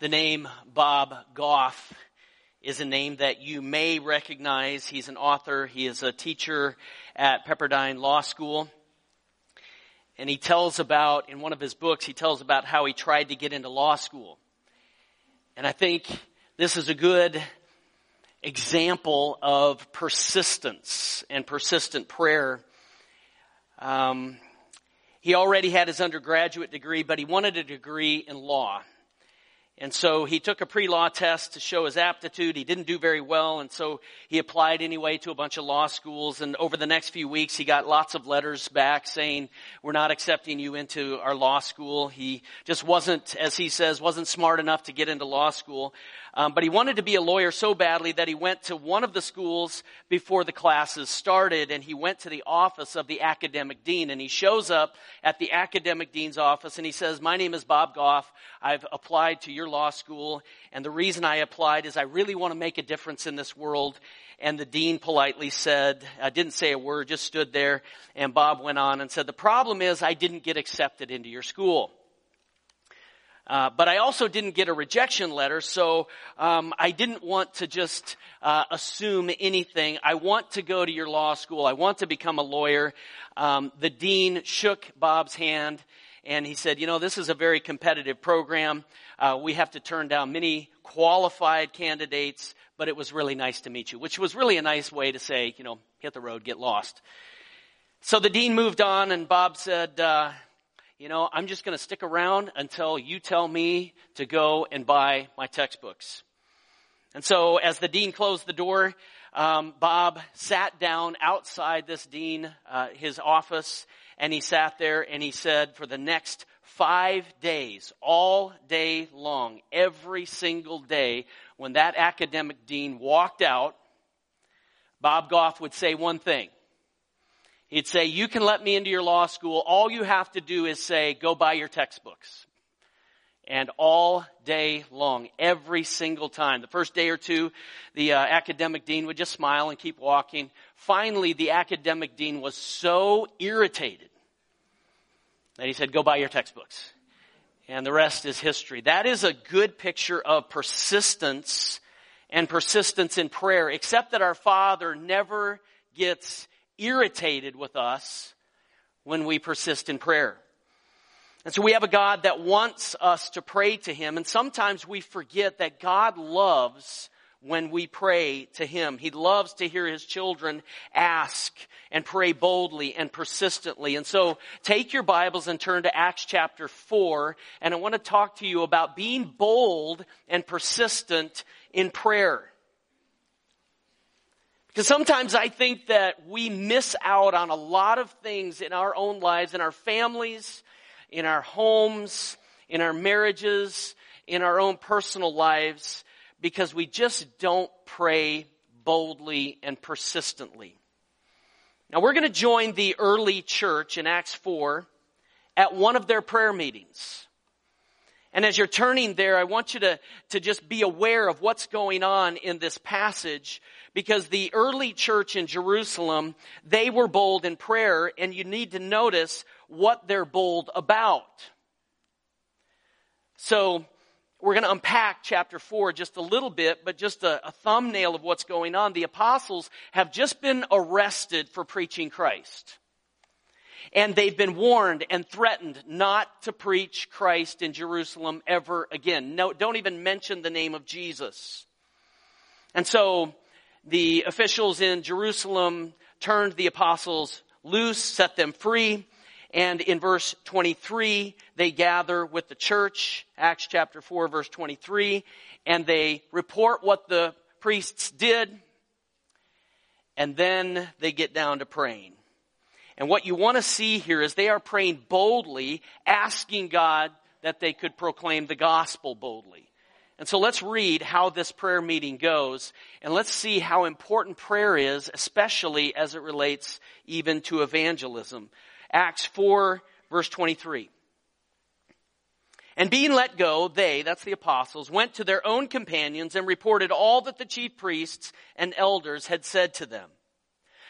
The name Bob Goff is a name that you may recognize. He's an author. He is a teacher at Pepperdine Law School. And he tells about, in one of his books, he tells about how he tried to get into law school. And I think this is a good example of persistence and persistent prayer. He already had his undergraduate degree, but he wanted a degree in law. And so he took a pre-law test to show his aptitude. He didn't do very well, and so he applied anyway to a bunch of law schools. And over the next few weeks, he got lots of letters back saying, we're not accepting you into our law school. He just wasn't, as he says, wasn't smart enough to get into law school. But he wanted to be a lawyer so badly that he went to one of the schools before the classes started, and he went to the office of the academic dean. And he shows up at the academic dean's office, and he says, my name is Bob Goff. I've applied to your law school, and the reason I applied is I really want to make a difference in this world. And the dean politely said, didn't say a word, just stood there. And Bob went on and said, the problem is I didn't get accepted into your school. But I also didn't get a rejection letter, so I didn't want to just assume anything. I want to go to your law school. I want to become a lawyer. The dean shook Bob's hand, and he said, this is a very competitive program. We have to turn down many qualified candidates, but it was really nice to meet you, which was really a nice way to say, hit the road, get lost. So the dean moved on, and Bob said, I'm just going to stick around until you tell me to go and buy my textbooks. And so as the dean closed the door, Bob sat down outside this dean, his office, and he sat there and he said, for the next 5 days, all day long, every single day, when that academic dean walked out, Bob Goff would say one thing. He'd say, you can let me into your law school. All you have to do is say, go buy your textbooks. And all day long, every single time. The first day or two, the academic dean would just smile and keep walking. Finally, the academic dean was so irritated that he said, go buy your textbooks. And the rest is history. That is a good picture of persistence and persistence in prayer, except that our Father never gets irritated with us when we persist in prayer. And so we have a God that wants us to pray to Him, and sometimes we forget that God loves when we pray to Him. He loves to hear His children ask and pray boldly and persistently. And so take your Bibles and turn to Acts chapter 4, and I want to talk to you about being bold and persistent in prayer. Because sometimes I think that we miss out on a lot of things in our own lives, in our families, in our homes, in our marriages, in our own personal lives, because we just don't pray boldly and persistently. Now we're going to join the early church in Acts 4 at one of their prayer meetings. And as you're turning there, I want you to just be aware of what's going on in this passage, because the early church in Jerusalem, they were bold in prayer, and you need to notice what they're bold about. So we're going to unpack chapter 4 just a little bit, but just a thumbnail of what's going on. The apostles have just been arrested for preaching Christ. And they've been warned and threatened not to preach Christ in Jerusalem ever again. No, don't even mention the name of Jesus. And so the officials in Jerusalem turned the apostles loose, set them free. And in verse 23, they gather with the church, Acts chapter 4, verse 23, and they report what the priests did, and then they get down to praying. And what you want to see here is they are praying boldly, asking God that they could proclaim the gospel boldly. And so let's read how this prayer meeting goes, and let's see how important prayer is, especially as it relates even to evangelism. Acts 4, verse 23. And being let go, they, that's the apostles, went to their own companions and reported all that the chief priests and elders had said to them.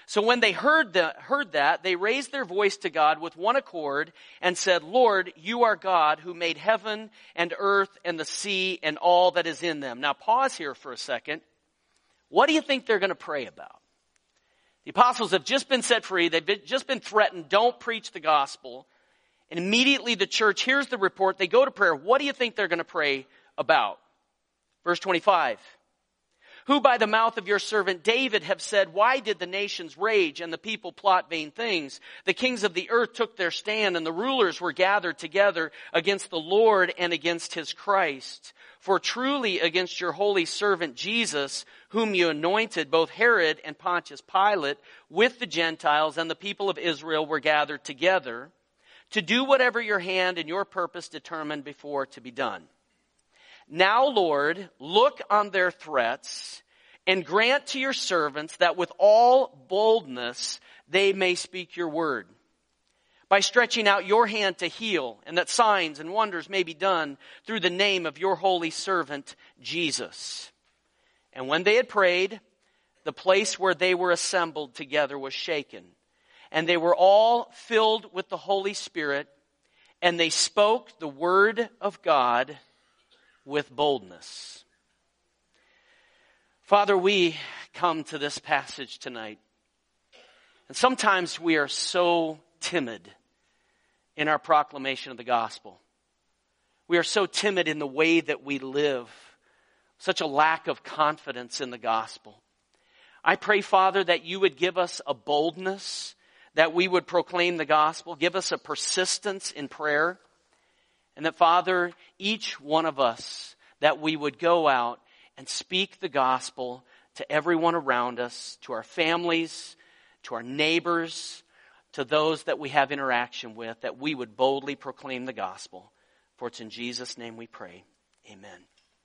So when they heard that, they raised their voice to God with one accord and said, Lord, you are God who made heaven and earth and the sea and all that is in them. Now pause here for a second. What do you think they're going to pray about? The apostles have just been set free. They've just been threatened. Don't preach the gospel. And immediately the church hears the report. They go to prayer. What do you think they're going to pray about? Verse 25. Who by the mouth of your servant David have said, why did the nations rage and the people plot vain things? The kings of the earth took their stand and the rulers were gathered together against the Lord and against his Christ. For truly against your holy servant Jesus, whom you anointed, both Herod and Pontius Pilate with the Gentiles and the people of Israel were gathered together to do whatever your hand and your purpose determined before to be done. Now, Lord, look on their threats and grant to your servants that with all boldness they may speak your word, by stretching out your hand to heal, and that signs and wonders may be done through the name of your holy servant Jesus. And when they had prayed, the place where they were assembled together was shaken, and they were all filled with the Holy Spirit, and they spoke the word of God with boldness. Father, we come to this passage tonight, and sometimes we are so timid in our proclamation of the gospel. We are so timid in the way that we live, such a lack of confidence in the gospel. I pray, Father, that you would give us a boldness, that we would proclaim the gospel, give us a persistence in prayer, and that, Father, each one of us, that we would go out and speak the gospel to everyone around us, to our families, to our neighbors, to those that we have interaction with, that we would boldly proclaim the gospel. For it's in Jesus' name we pray. Amen.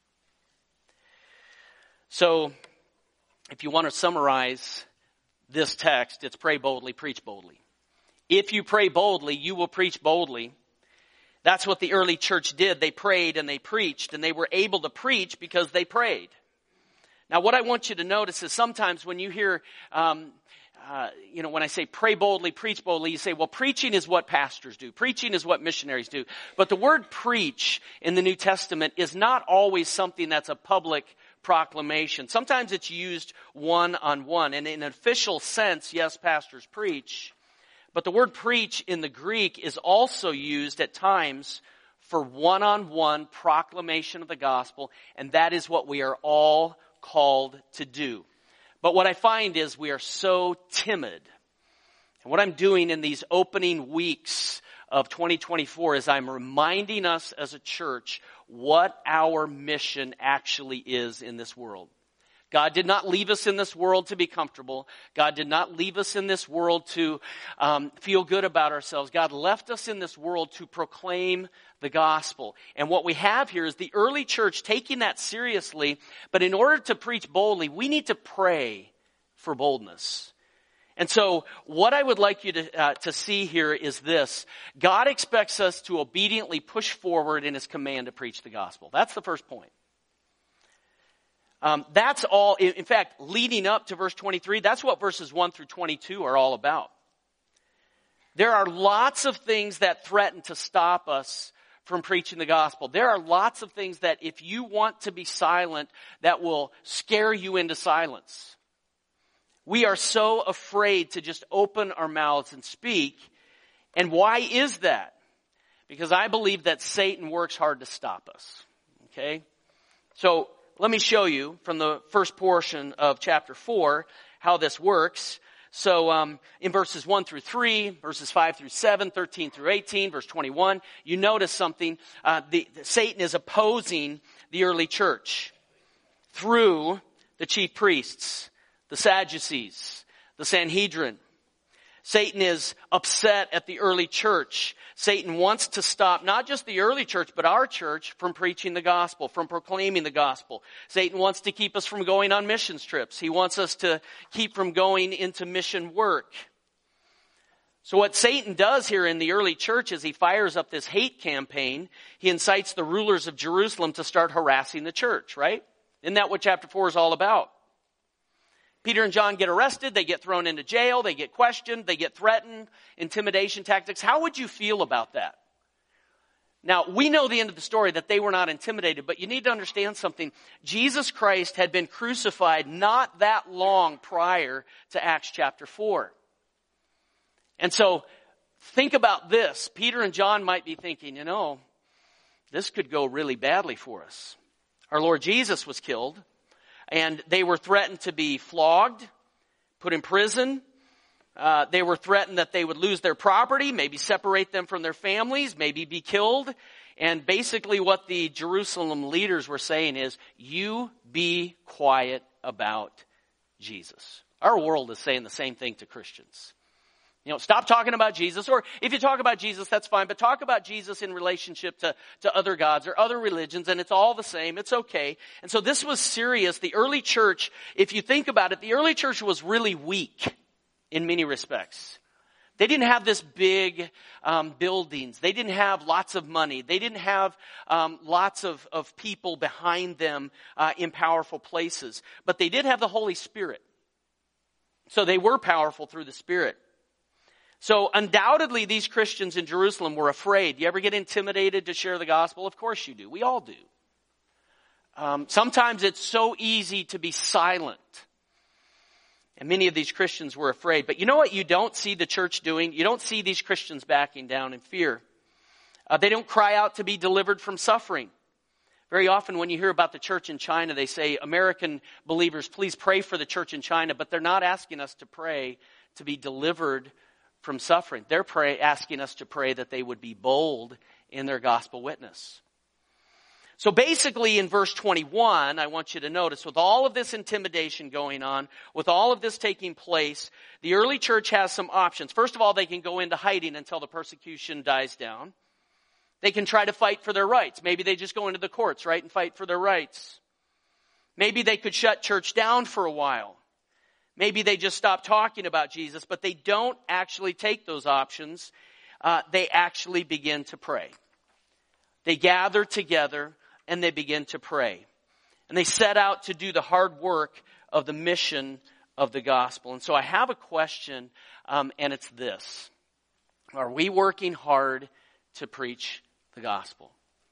So, if you want to summarize this text, it's pray boldly, preach boldly. If you pray boldly, you will preach boldly. That's what the early church did. They prayed and they preached, and they were able to preach because they prayed. Now, what I want you to notice is sometimes when you hear, when I say pray boldly, preach boldly, you say, well, preaching is what pastors do. Preaching is what missionaries do. But the word preach in the New Testament is not always something that's a public proclamation. Sometimes it's used one-on-one. And in an official sense, yes, pastors preach. But the word preach in the Greek is also used at times for one-on-one proclamation of the gospel. And that is what we are all called to do. But what I find is we are so timid. And what I'm doing in these opening weeks of 2024 is I'm reminding us as a church what our mission actually is in this world. God did not leave us in this world to be comfortable. God did not leave us in this world to feel good about ourselves. God left us in this world to proclaim the gospel. And what we have here is the early church taking that seriously. But in order to preach boldly, we need to pray for boldness. And so what I would like you to see here is this. God expects us to obediently push forward in his command to preach the gospel. That's the first point. That's all, in fact, leading up to verse 23, that's what verses 1 through 22 are all about. There are lots of things that threaten to stop us from preaching the gospel. There are lots of things that if you want to be silent, that will scare you into silence. We are so afraid to just open our mouths and speak. And why is that? Because I believe that Satan works hard to stop us. Okay? So, let me show you from the first portion of chapter 4 how this works. So in verses 1 through 3, verses 5 through 7, 13 through 18, verse 21, you notice something. Satan is opposing the early church through the chief priests, the Sadducees, the Sanhedrin. Satan is upset at the early church. Satan wants to stop not just the early church, but our church from preaching the gospel, from proclaiming the gospel. Satan wants to keep us from going on missions trips. He wants us to keep from going into mission work. So what Satan does here in the early church is he fires up this hate campaign. He incites the rulers of Jerusalem to start harassing the church, right? Isn't that what chapter 4 is all about? Peter and John get arrested, they get thrown into jail, they get questioned, they get threatened, intimidation tactics. How would you feel about that? Now, we know the end of the story, that they were not intimidated, but you need to understand something. Jesus Christ had been crucified not that long prior to Acts chapter 4. And so, think about this. Peter and John might be thinking, this could go really badly for us. Our Lord Jesus was killed, and they were threatened to be flogged, put in prison. They were threatened that they would lose their property, maybe separate them from their families, maybe be killed. And basically what the Jerusalem leaders were saying is, you be quiet about Jesus. Our world is saying the same thing to Christians. Stop talking about Jesus, or if you talk about Jesus, that's fine, but talk about Jesus in relationship to other gods or other religions, and it's all the same. It's okay. And so this was serious. The early church, if you think about it, the early church was really weak in many respects. They didn't have this big buildings. They didn't have lots of money. They didn't have lots of people behind them in powerful places. But they did have the Holy Spirit. So they were powerful through the Spirit. So undoubtedly these Christians in Jerusalem were afraid. You ever get intimidated to share the gospel? Of course you do. We all do. Sometimes it's so easy to be silent. And many of these Christians were afraid. But you know what you don't see the church doing? You don't see these Christians backing down in fear. They don't cry out to be delivered from suffering. Very often when you hear about the church in China, they say, American believers, please pray for the church in China. But they're not asking us to pray to be delivered from suffering. They're asking us to pray that they would be bold in their gospel witness. So basically in verse 21, I want you to notice, with all of this intimidation going on, with all of this taking place, the early church has some options. First of all, they can go into hiding until the persecution dies down. They can try to fight for their rights. Maybe they just go into the courts, right, and fight for their rights. Maybe they could shut church down for a while. Maybe they just stop talking about Jesus, but they don't actually take those options. They actually begin to pray. They gather together and they begin to pray. And they set out to do the hard work of the mission of the gospel. And so I have a question, and it's this. Are we working hard to preach the gospel?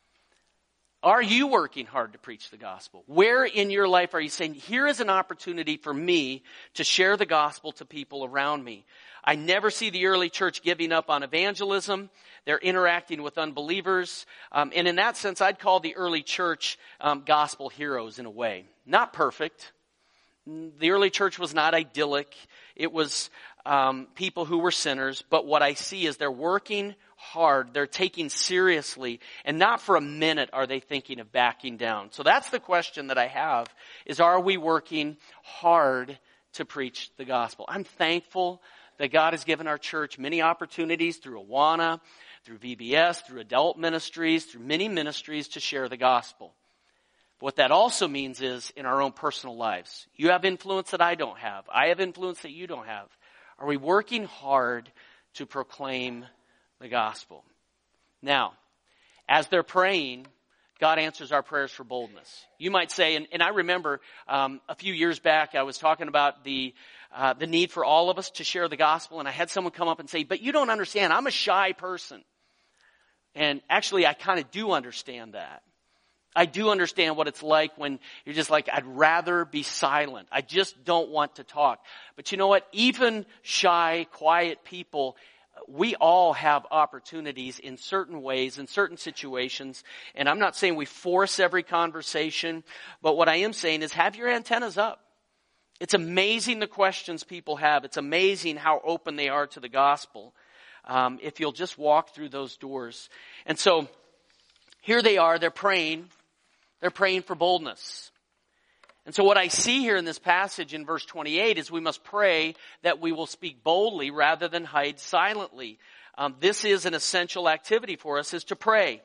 Are you working hard to preach the gospel? Where in your life are you saying, here is an opportunity for me to share the gospel to people around me? I never see the early church giving up on evangelism. They're interacting with unbelievers. And in that sense, I'd call the early church gospel heroes in a way. Not perfect. The early church was not idyllic. It was people who were sinners. But what I see is they're working hard. They're taking seriously. And not for a minute are they thinking of backing down. So that's the question that I have, is are we working hard to preach the gospel? I'm thankful that God has given our church many opportunities through Awana, through VBS, through adult ministries, through many ministries to share the gospel. But what that also means is in our own personal lives. You have influence that I don't have. I have influence that you don't have. Are we working hard to proclaim the gospel? Now, as they're praying, God answers our prayers for boldness. You might say, and I remember a few years back, I was talking about the need for all of us to share the gospel, and I had someone come up and say, but you don't understand, I'm a shy person. And actually, I kind of do understand that. I do understand what it's like when you're just like, I'd rather be silent. I just don't want to talk. But you know what? Even shy, quiet people, we all have opportunities in certain ways, in certain situations. And I'm not saying we force every conversation, but what I am saying is have your antennas up. It's amazing the questions people have. It's amazing how open they are to the gospel. If you'll just walk through those doors. And so here they are, they're praying. They're praying for boldness. And so what I see here in this passage in verse 28 is we must pray that we will speak boldly rather than hide silently. This is an essential activity for us, is to pray.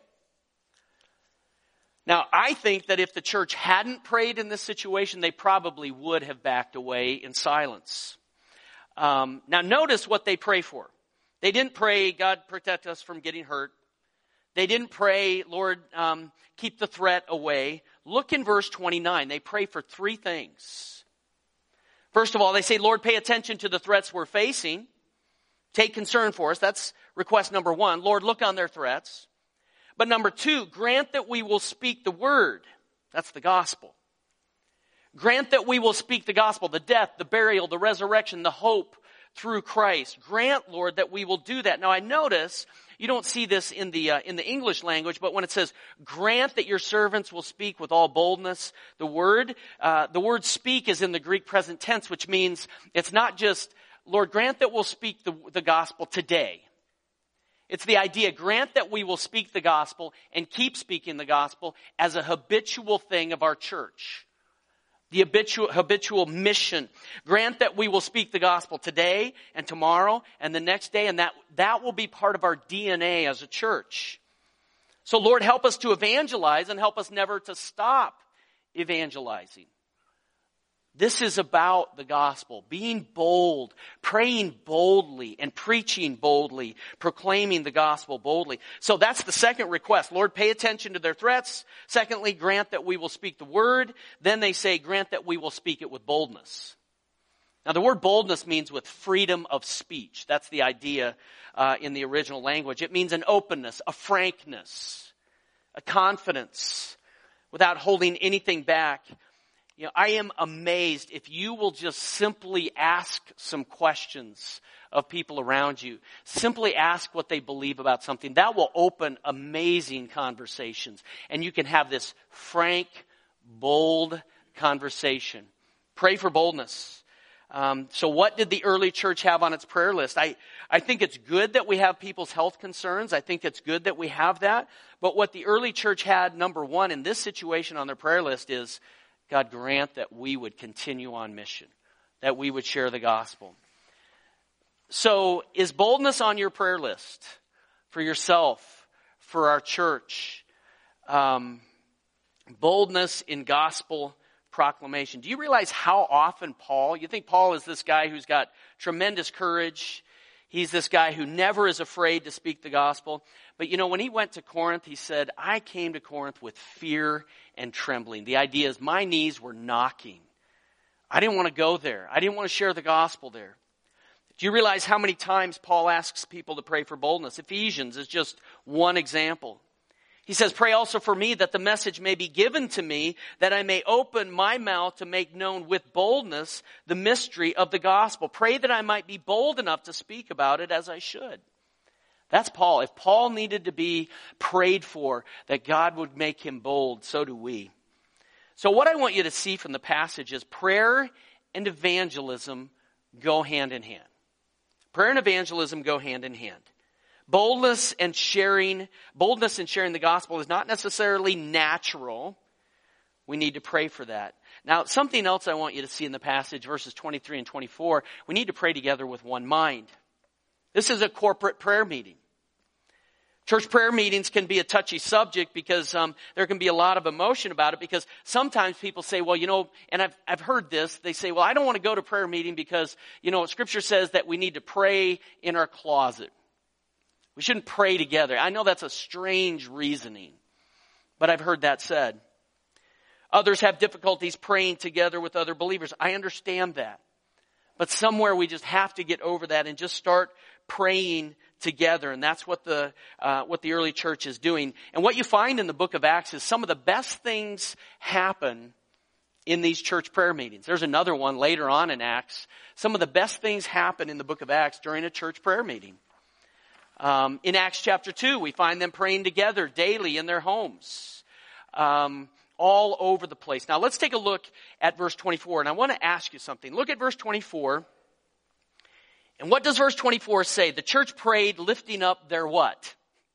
Now, I think that if the church hadn't prayed in this situation, they probably would have backed away in silence. Now, notice what they pray for. They didn't pray, God, protect us from getting hurt. They didn't pray, Lord, keep the threat away. Look in verse 29. They pray for three things. First of all, they say, Lord, pay attention to the threats we're facing. Take concern for us. That's request number one. Lord, look on their threats. But number two, grant that we will speak the word. That's the gospel. Grant that we will speak the gospel, the death, the burial, the resurrection, the hope through Christ. Grant, Lord, that we will do that. Now I notice, you don't see this in the English language, but when it says, grant that your servants will speak with all boldness, the word speak is in the Greek present tense, which means it's not just, Lord, grant that we'll speak the gospel today. It's the idea, grant that we will speak the gospel and keep speaking the gospel as a habitual thing of our church. The habitual mission. Grant that we will speak the gospel today and tomorrow and the next day, and that will be part of our DNA as a church. So Lord, help us to evangelize and help us never to stop evangelizing. This is about the gospel, being bold, praying boldly, and preaching boldly, proclaiming the gospel boldly. So that's the second request. Lord, pay attention to their threats. Secondly, grant that we will speak the word. Then they say, grant that we will speak it with boldness. Now the word boldness means with freedom of speech. That's the idea in the original language. It means an openness, a frankness, a confidence, without holding anything back. You know, I am amazed if you will just simply ask some questions of people around you. Simply ask what they believe about something. That will open amazing conversations. And you can have this frank, bold conversation. Pray for boldness. So what did the early church have on its prayer list? I think it's good that we have people's health concerns. I think it's good that we have that. But what the early church had, number one, in this situation on their prayer list is, God, grant that we would continue on mission, that we would share the gospel. So is boldness on your prayer list for yourself, for our church? Boldness in gospel proclamation. Do you realize how often you think Paul is this guy who's got tremendous courage. He's this guy who never is afraid to speak the gospel. But you know, when he went to Corinth, he said, I came to Corinth with fear and trembling. The idea is my knees were knocking. I didn't want to go there. I didn't want to share the gospel there. Do you realize how many times Paul asks people to pray for boldness? Ephesians is just one example. He says, pray also for me that the message may be given to me, that I may open my mouth to make known with boldness the mystery of the gospel. Pray that I might be bold enough to speak about it as I should. That's Paul. If Paul needed to be prayed for, that God would make him bold, so do we. So what I want you to see from the passage is prayer and evangelism go hand in hand. Prayer and evangelism go hand in hand. Boldness and sharing the gospel is not necessarily natural. We need to pray for that. Now, something else I want you to see in the passage, verses 23 and 24, we need to pray together with one mind. This is a corporate prayer meeting. Church prayer meetings can be a touchy subject because there can be a lot of emotion about it, because sometimes people say, well, you know, and I've heard this, they say, well, I don't want to go to prayer meeting because, you know, Scripture says that we need to pray in our closet. We shouldn't pray together. I know that's a strange reasoning, but I've heard that said. Others have difficulties praying together with other believers. I understand that. But somewhere we just have to get over that and just start praying together. And that's what the early church is doing. And what you find in the book of Acts is some of the best things happen in these church prayer meetings. There's another one later on in Acts. Some of the best things happen in the book of Acts during a church prayer meeting. In Acts chapter 2, we find them praying together daily in their homes, all over the place. Now let's take a look at verse 24, and I want to ask you something. Look at verse 24. And what does verse 24 say? The church prayed lifting up their what?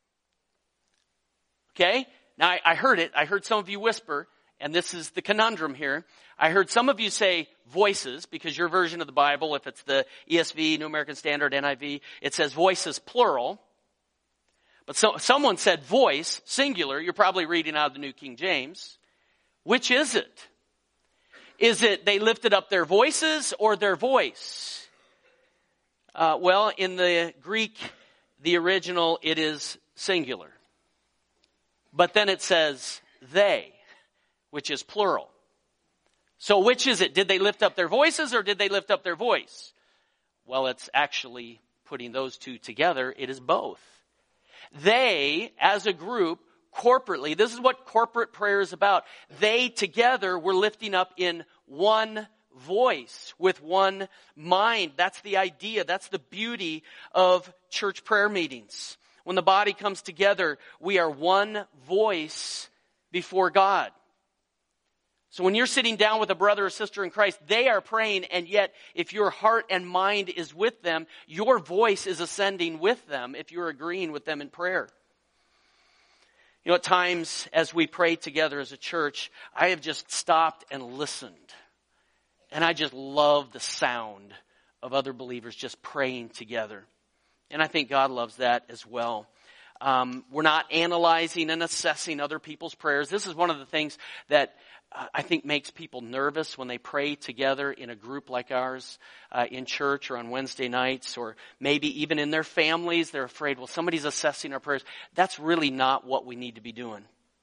Okay? Now I heard it. I heard some of you whisper, and this is the conundrum here. I heard some of you say voices, because your version of the Bible, if it's the ESV, New American Standard, NIV, it says voices plural. But someone said voice, singular. You're probably reading out of the New King James. Which is it? Is it they lifted up their voices or their voice? Well, in the Greek, the original, it is singular. But then it says they, which is plural. So which is it? Did they lift up their voices or did they lift up their voice? Well, it's actually putting those two together. It is both. They, as a group, corporately, this is what corporate prayer is about. They together were lifting up in one voice, with one mind. That's the idea. That's the beauty of church prayer meetings. When the body comes together, we are one voice before God. So when you're sitting down with a brother or sister in Christ, they are praying, and yet if your heart and mind is with them, your voice is ascending with them if you're agreeing with them in prayer. You know, at times as we pray together as a church, I have just stopped and listened. And I just love the sound of other believers just praying together. And I think God loves that as well. We're not analyzing and assessing other people's prayers. This is one of the things that I think makes people nervous when they pray together in a group like ours in church or on Wednesday nights, or maybe even in their families. They're afraid, well, somebody's assessing our prayers. That's really not what we need to be doing.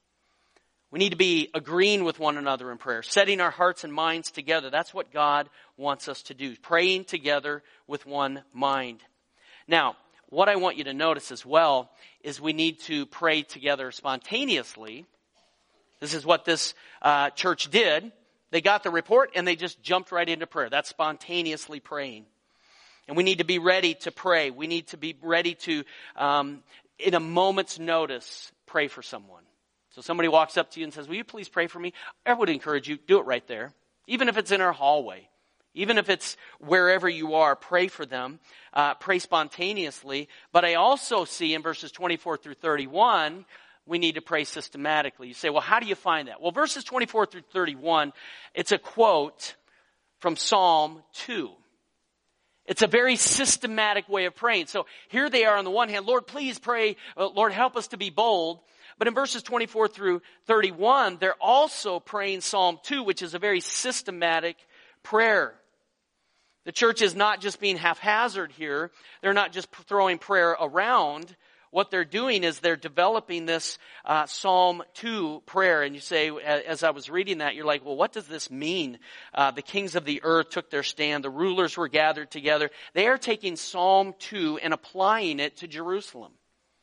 We need to be agreeing with one another in prayer, setting our hearts and minds together. That's what God wants us to do, praying together with one mind. Now, what I want you to notice as well is we need to pray together spontaneously. This is what this church did. They got the report and they just jumped right into prayer. That's spontaneously praying. And we need to be ready to pray. We need to be ready to, in a moment's notice, pray for someone. So somebody walks up to you and says, will you please pray for me? I would encourage you, do it right there. Even if it's in our hallway. Even if it's wherever you are, pray for them. Pray spontaneously. But I also see in verses 24 through 31, we need to pray systematically. You say, well, how do you find that? Well, verses 24 through 31, it's a quote from Psalm 2. It's a very systematic way of praying. So here they are on the one hand, Lord, please pray, Lord, help us to be bold. But in verses 24 through 31, they're also praying Psalm 2, which is a very systematic prayer. The church is not just being haphazard here. They're not just throwing prayer around. What they're doing is they're developing this Psalm 2 prayer. And you say, as I was reading that, you're like, well, what does this mean? The kings of the earth took their stand. The rulers were gathered together. They are taking Psalm 2 and applying it to Jerusalem.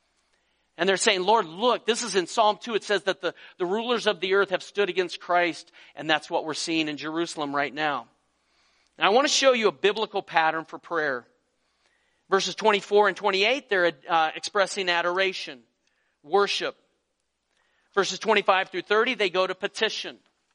And they're saying, Lord, look, this is in Psalm 2. It says that the rulers of the earth have stood against Christ. And that's what we're seeing in Jerusalem right now. And I want to show you a biblical pattern for prayer. Verses 24 and 28, they're expressing adoration, worship. Verses 25 through 30, they go to petition.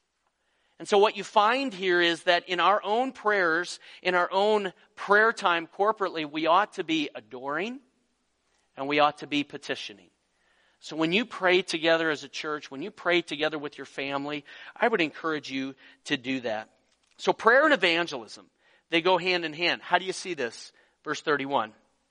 And so what you find here is that in our own prayers, in our own prayer time corporately, we ought to be adoring and we ought to be petitioning. So when you pray together as a church, when you pray together with your family, I would encourage you to do that. So prayer and evangelism, they go hand in hand. How do you see this? Verse 31.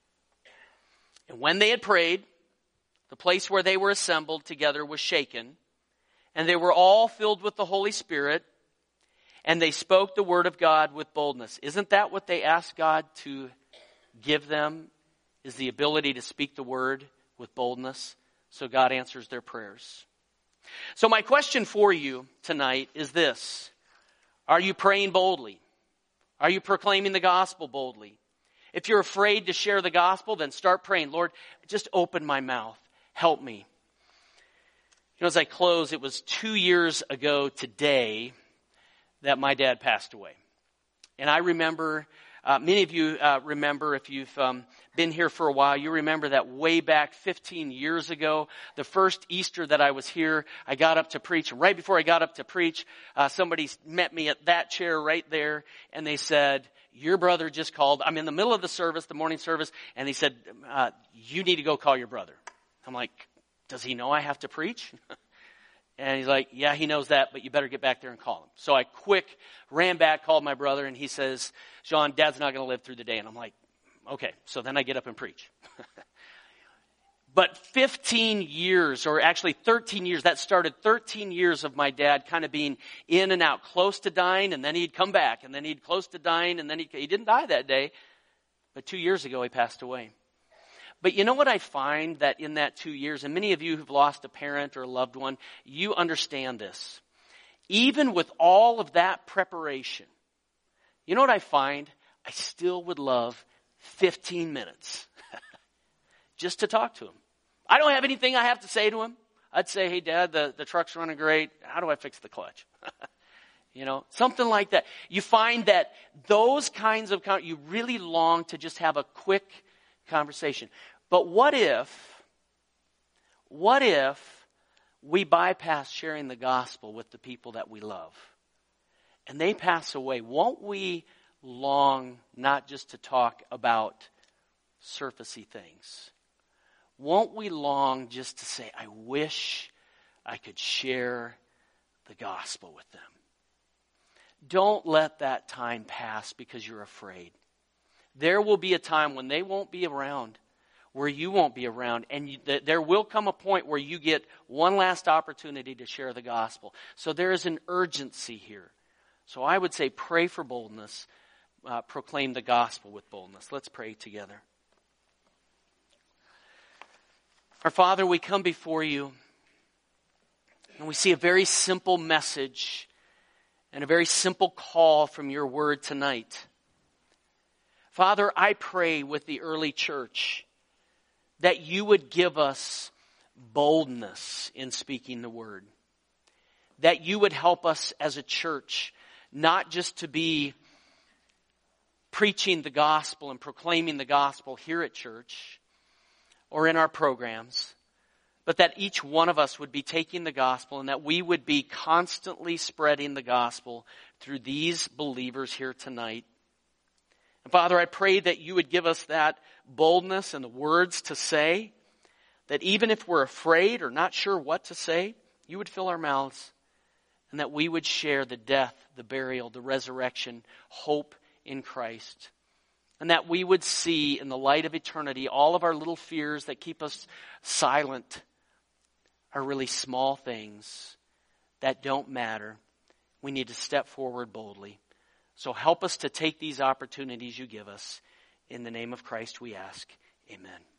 And when they had prayed, the place where they were assembled together was shaken, and they were all filled with the Holy Spirit, and they spoke the word of God with boldness. Isn't that what they asked God to give them? Is the ability to speak the word with boldness? So God answers their prayers. So my question for you tonight is this. Are you praying boldly? Are you proclaiming the gospel boldly? If you're afraid to share the gospel, then start praying. Lord, just open my mouth. Help me. You know, as I close, it was 2 years ago today that my dad passed away. And I remember, many of you remember, if you've been here for a while, you remember that way back 15 years ago, the first Easter that I was here, I got up to preach. And right before I got up to preach, somebody met me at that chair right there, and they said, your brother just called. I'm in the middle of the service, the morning service, and he said, you need to go call your brother. I'm like, does he know I have to preach? And he's like, yeah, he knows that, but you better get back there and call him. So I ran back, called my brother, and he says, John, Dad's not going to live through the day. And I'm like, okay. So then I get up and preach. But 15 years, or actually 13 years, that started 13 years of my dad kind of being in and out, close to dying, and then he'd come back, and then he'd close to dying, and then he didn't die that day. But 2 years ago, he passed away. But you know what I find that in that 2 years, and many of you who've lost a parent or a loved one, you understand this. even with all of that preparation, you know what I find? I still would love 15 minutes just to talk to him. I don't have anything I have to say to him. I'd say, hey, Dad, the truck's running great. How do I fix the clutch? Something like that. You find that those kinds of, you really long to just have a quick conversation. But what if we bypass sharing the gospel with the people that we love and they pass away? Won't we long not just to talk about surfacey things? Won't we long just to say, I wish I could share the gospel with them? Don't let that time pass because you're afraid. There will be a time when they won't be around, where you won't be around, and there will come a point where you get one last opportunity to share the gospel. So there is an urgency here. So I would say pray for boldness, proclaim the gospel with boldness. Let's pray together. Our Father, we come before you, and we see a very simple message and a very simple call from your word tonight. Father, I pray with the early church that you would give us boldness in speaking the word. That you would help us as a church not just to be preaching the gospel and proclaiming the gospel here at church or in our programs, but that each one of us would be taking the gospel and that we would be constantly spreading the gospel through these believers here tonight. And Father, I pray that you would give us that boldness and the words to say, that even if we're afraid or not sure what to say, you would fill our mouths, and that we would share the death, the burial, the resurrection, hope in Christ. And that we would see in the light of eternity all of our little fears that keep us silent are really small things that don't matter. We need to step forward boldly. So help us to take these opportunities you give us. In the name of Christ we ask. Amen.